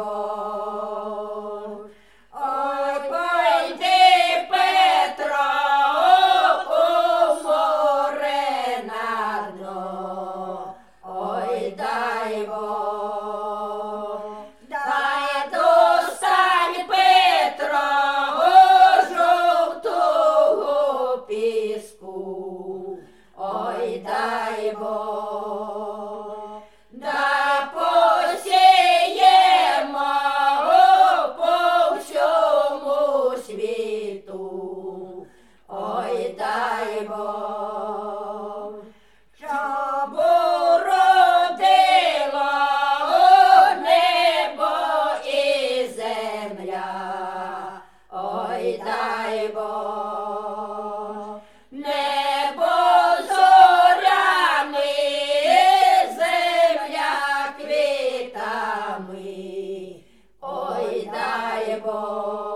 Бог. Ой, пойди, Петро, у море на дно, ой, дай Бог. Дай достань, Петро, жовтого піску, ой, дай Бог. Да посіємо по всьому світу, ой, дай Бог. Щоб уродило небо і земля, ой, дай Бог. Небо зорями, земля квітами, ой, дай Бог.